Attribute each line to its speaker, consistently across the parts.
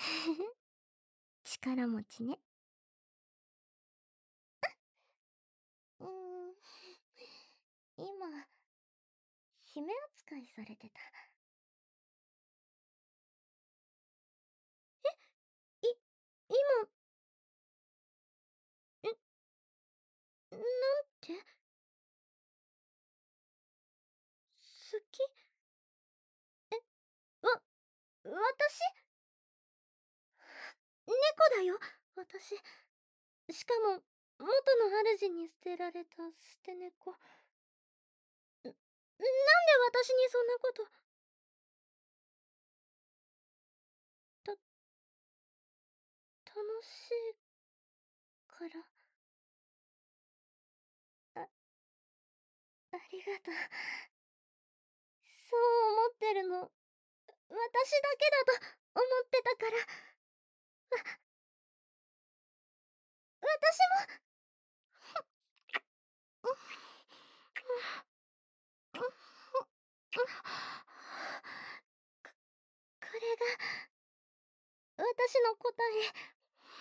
Speaker 1: 力持ちね。うーん。今、姫扱いされてた。い、今、なんて、好き、わ、私猫だよ、私。しかも、元の主に捨てられた捨て猫。なんで私にそんなこと。た、楽しいから。あ、ありがとう。そう思ってるの、私だけだと思ってたから。私も。これが私の答え。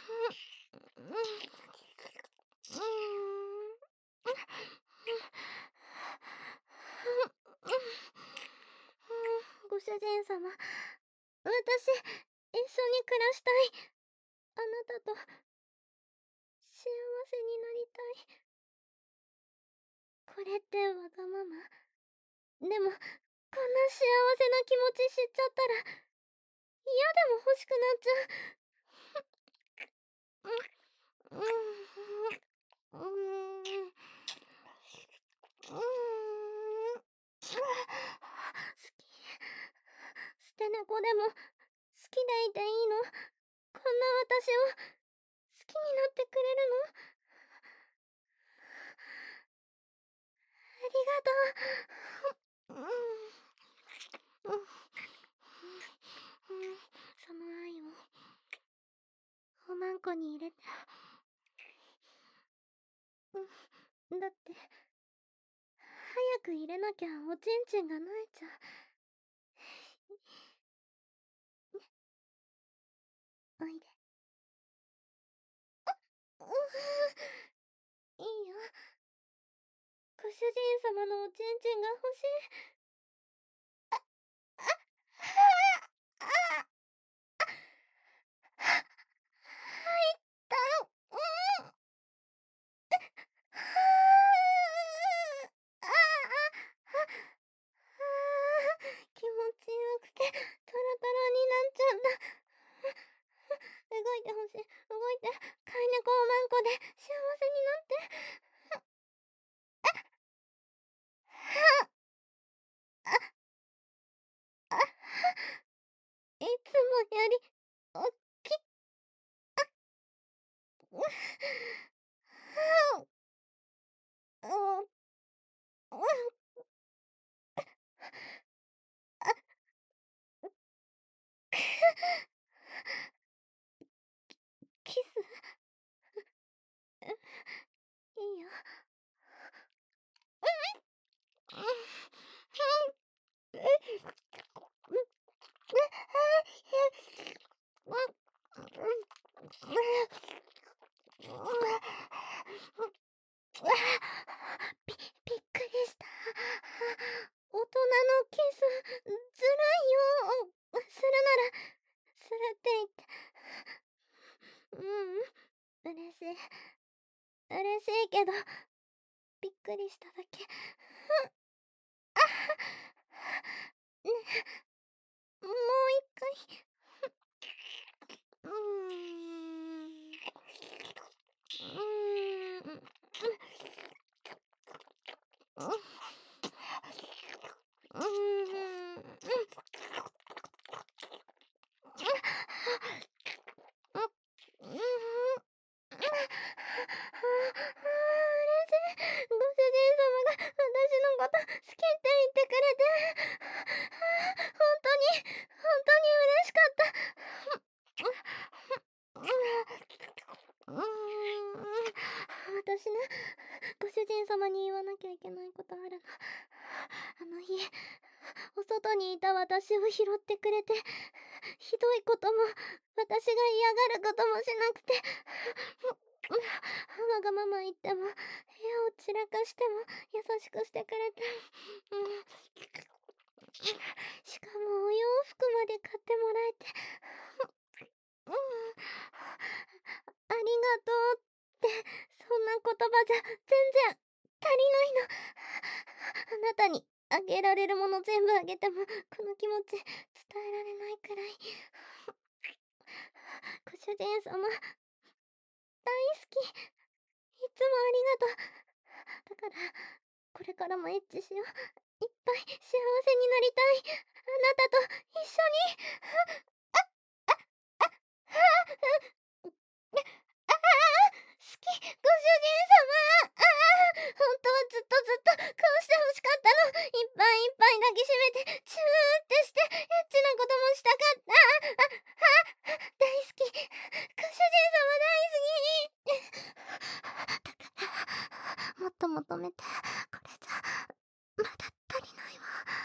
Speaker 1: ご主人様、私、一緒に暮らしたい。あなたと、幸せになりたい。これってわがまま。でも、こんな幸せな気持ち知っちゃったら、嫌でも欲しくなっちゃう。うーん。うーん。好き。捨て猫でも、好きでいていいの？こんな私を、好きになってくれるの？ありがとう。その愛を、おまんこに入れて。だって、早く入れなきゃおちんちんが萎えちゃう。おいで。いいよ。ご主人様のおちんちんが欲しい。入った。気持ちよくて、トロトロになっちゃった。動いてほしい。動いて。飼い猫おまんこで幸せになって。いつもより、おっき、キス、いいよ。びっくりした。大人のキス、ずるいよ。するなら、するって言って。嬉しい。嬉しいけど、びっくりしただけ。ね、もう一回。うーん。うーん。うーん。うーん。嬉しい。ご主人様が私のこと好きって言ってくれて。本当に、本当に嬉しかった。私ね、ご主人様に言わなきゃいけないことあるの。あの日、 お外にいた私を拾ってくれて、ひどいことも、私が嫌がることもしなくて、わがまま言っても、部屋を散らかしても、優しくしてくれて、しかもお洋服まで買ってもらえて、ありがとうって、そんな言葉じゃ全然足りないの。あなたにあげられるもの全部あげても、この気持ち伝えられないくらい。ご主人様、大好き。いつもありがとう。だから、これからもエッチしよう。いっぱい幸せになりたい。あなたと一緒に。好き、ご主人様。本当はずっとずっとこうして欲しかったの。いっぱいいっぱい抱きしめて、チューってして、エッチなこともしたかった。大好き。ご主人様大好き。だから、もっと求めて、これじゃ、まだ足りないわ。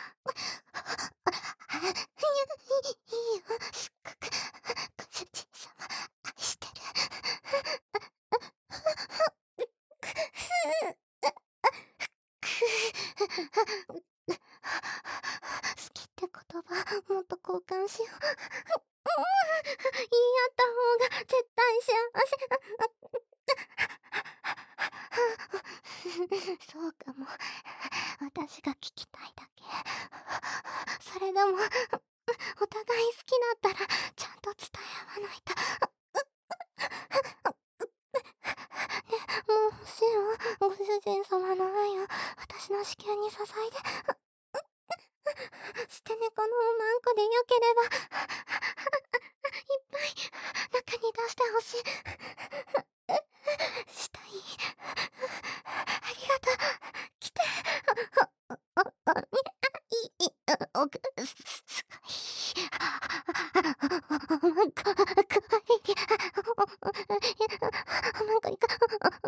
Speaker 1: いいよ、すっごく、ご主人様、愛してる。好きって言葉、もっと交換しよう。言い合った方が絶対幸せ。そうかも。私が聞きたいだけ。それでも、お互い好きだったら、ちゃんと伝え合わないと。もうしよう。ご主人様の愛を私の子宮に注いで。捨て猫のおまんこでよければ、いっぱい中に出してほしい。したい。ありがとう。来て。奥、すごい。なんか、かわいい。なんかいく。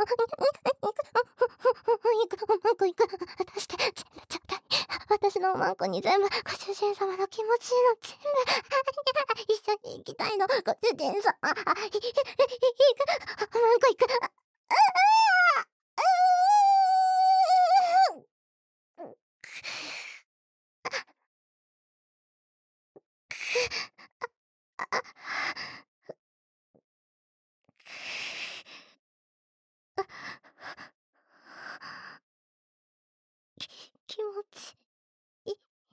Speaker 1: なんかいく。出して、全部ちょうだい。私のおまんこに全部、ご主人様の気持ちいいの全部、一緒に行きたいの、ご主人様。おまんこいく。気持ちいい。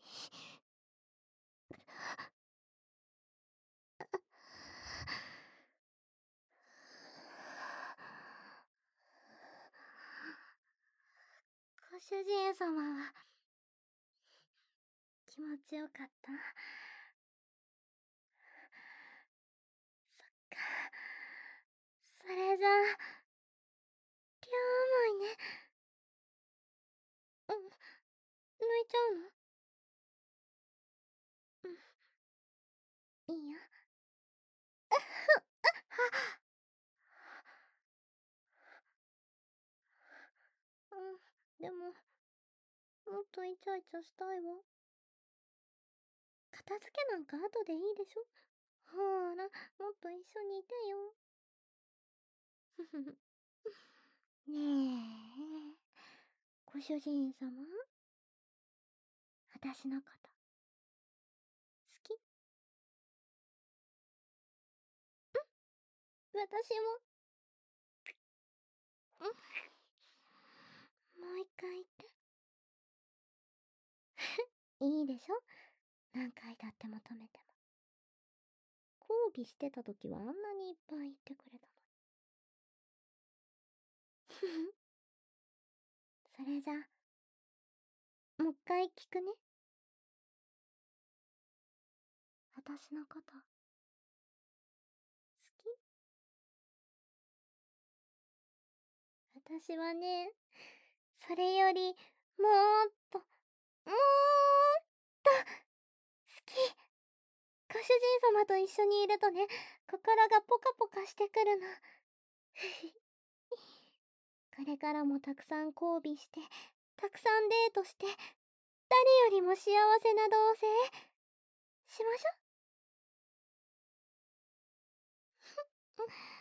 Speaker 1: ご主人様は気持ちよかった。そっか。それじゃあ、両思いね。抜いちゃうの？いいよ。でも、もっとイチャイチャしたいわ。片付けなんか後でいいでしょ。ほーら、もっと一緒にいてよ。ふふふ。ねえ、ご主人様、私のこと好き？私も。もう一回言って。いいでしょ、何回だって求めても。交尾してた時はあんなにいっぱい言ってくれたのに。それじゃ、もう一回聞くね。私のこと好き？私はね、それよりもーっと、もーっと好き。ご主人様と一緒にいるとね、心がポカポカしてくるの。これからもたくさん交尾して、たくさんデートして、 誰よりも幸せな同棲しましょ。